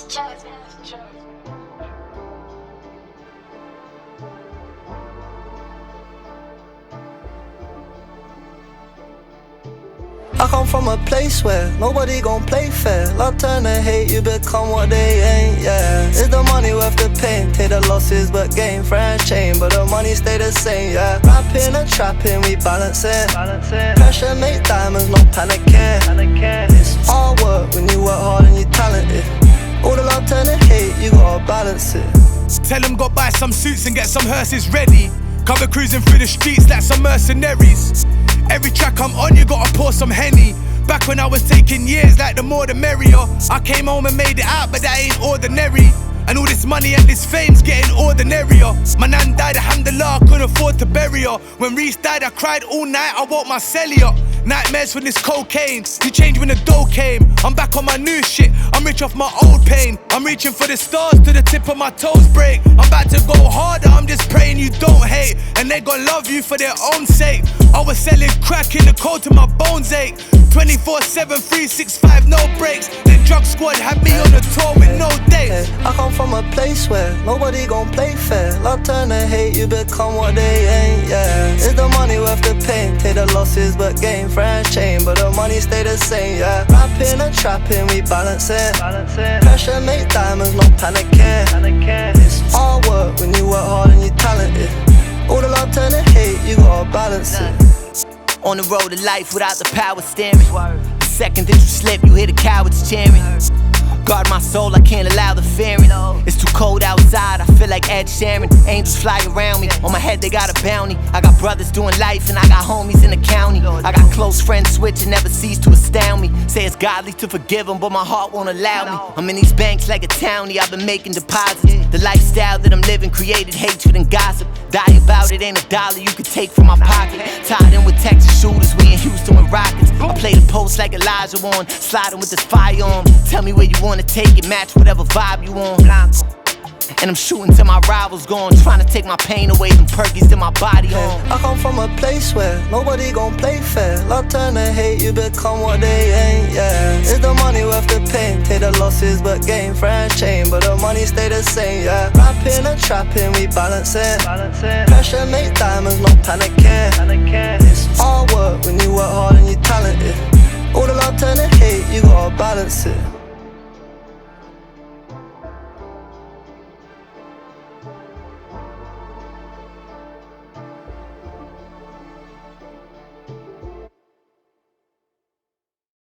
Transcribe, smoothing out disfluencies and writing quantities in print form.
I come from a place where nobody gon' play fair. Love turn to hate, you become what they ain't, yeah. Is the money worth the pain? Take the losses but gain. Friends change, but the money stay the same, yeah. Rapping and trapping, we balance it. Pressure make diamonds, no panicking. It's hard work when you work hard and you talented. All the love turn to hate, you gotta balance it. Tell them go buy some suits and get some hearses ready. Cover cruising through the streets like some mercenaries. Every track I'm on, you gotta pour some Henny. Back when I was taking years, like the more the merrier. I came home and made it out, but that ain't ordinary. And all this money and this fame's getting ordinarier. My nan died, alhamdulillah, I couldn't afford to bury her. When Reese died, I cried all night, I woke my celly up. Nightmares from this cocaine, you changed when the dough came. I'm back on my new shit, I'm rich off my old pain. I'm reaching for the stars to the tip of my toes break. I'm about to go harder, I'm just praying you don't hate. And they gon' love you for their own sake. I was selling crack in the cold till my bones ache. 24/7, 365, no breaks. The drug squad had me on a tour with no dates. I come from a place where nobody gon' play fair. Love turn to hate, you become what they ain't, yeah. Is the money worth the pain? Take the losses but gain. Friends change, but the money stay the same, yeah. Rapping and trapping, we balance it. Pressure make diamonds, no panicking. It's hard work when you work hard and you talented. All the love turn to hate, you gotta balance it. On the road to life without the power steering. The second that you slip, you hear the cowards cheering. Guard my soul, I can't allow the fearing. It's too cold outside, I feel like Ed Sheeran. Angels fly around me, on my head they got a bounty. I got brothers doing life and I got homies in the county. I got close friends switch and never cease to astound me. Say it's godly to forgive them, but my heart won't allow me. I'm in these banks like a townie, I've been making deposits. The lifestyle that I'm living created hatred and gossip. Die about it, ain't a dollar you could take from my pocket. Tied in with Texas shooters, we in Houston with Rockets. I play the post like Elijah Warren, sliding with this firearm. Tell me where you wanna take it, match whatever vibe you on. And I'm shooting till my rivals gone, trying to take my pain away, them perkies that my body on. I come from a place where nobody gon' play fair. Love turn to hate, you become what they ain't, yeah. Is the money worth the pain? Take the losses but gain. Friends change, but the money stay the same, yeah. Rapping and trapping, we balance it. Pressure make diamonds, no panicking. It's hard work when you work hard and you talented. All the love turn to hate, you gotta balance it.